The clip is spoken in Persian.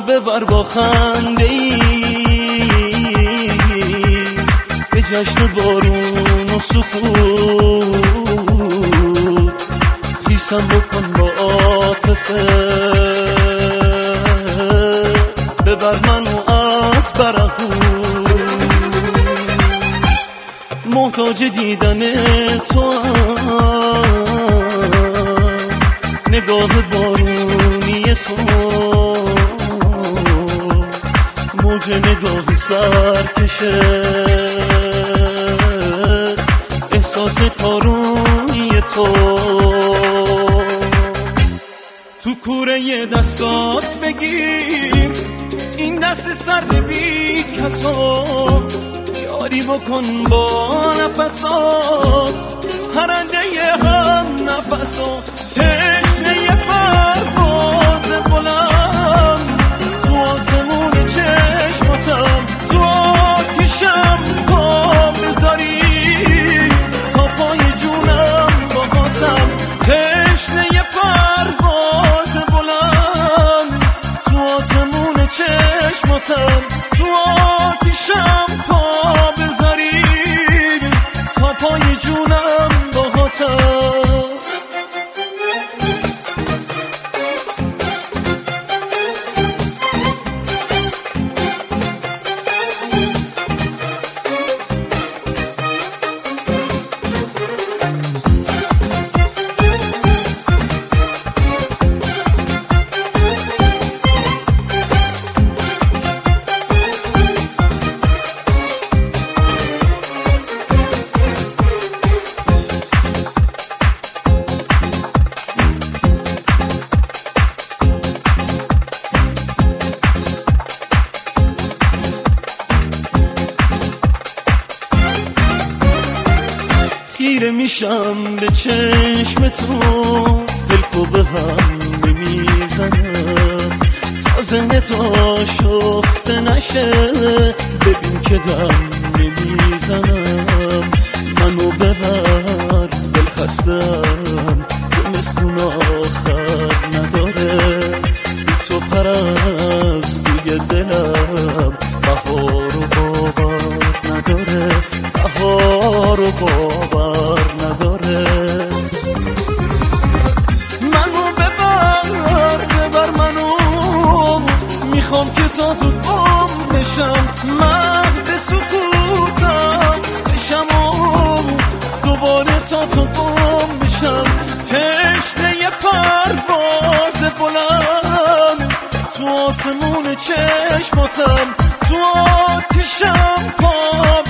ببر با خنده ای به جشن بارون و سکوت، خیسم بکن با عاطفه، ببر منو از برهوت. محتاج دیدن تو نگاه بارونی تو، موج نگاهی سرکشه، احساس کارونی تو. تو کوره دستات بگیر این دست سرد بی کسا، یاری بکن با نفسات، پرنده هم نفسات، تشنه پرواز بلند تو آسمون چشماتم، تو آتیشم پا بذاری تا پای جونم باهاتم، تشنه پرواز بلند تو آسمون چشماتم، تو آتیشم پا بذاری تا پای جونم باهاتم. خیره میشم به چشم تو، دلکو به هم نمیزنم، تا ذهنت آشفته نشه، ببین که دم نمیزنم. منو ببر دل خستم، زمستون آخر نداره، بی تو پرستوی دلم بهار و باور نداره، بهار و باور نداره. منو ببر منو، میخوام که تا تو گم بشم، مهد سکوتم بشم و دوباره تا تو گم بشم، تشنه پرواز بلند تو آسمون چشماتم، تو آتیشم پا